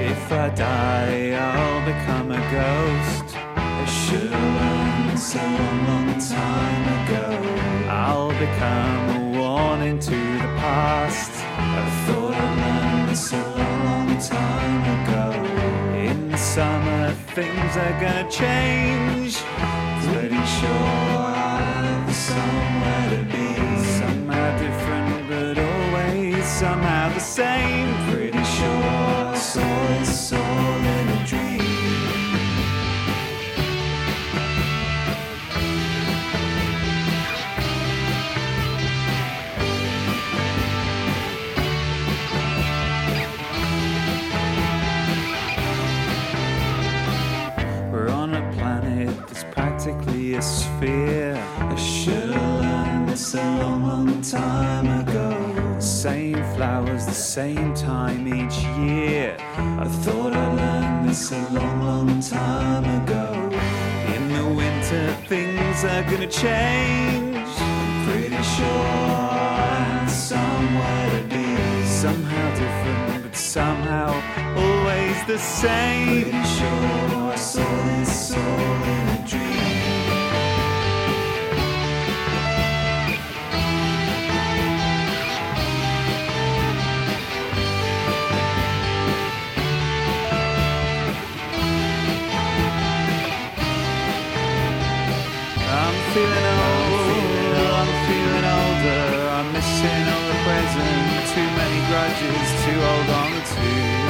If I die, I'll become a ghost. I should have learned this a long, long time ago. I'll become a warning to the past. I thought I learned this a long, long time ago. In the summer, things are gonna change. Pretty sure I'll have somewhere to be. Somehow different, but always somehow the same. Pretty sure I saw this all in a dream. We're on a planet that's practically a sphere. I should have learned this a long, long time ago. Same flowers, the same time each year. I thought I learned this a long, long time ago. In the winter, things are gonna change. I'm pretty sure I have somewhere to be. Somehow different, but somehow always the same. Pretty sure I saw this all in a dream. I'm feeling old, I'm feeling older. I'm missing all the present, too many grudges to hold on to.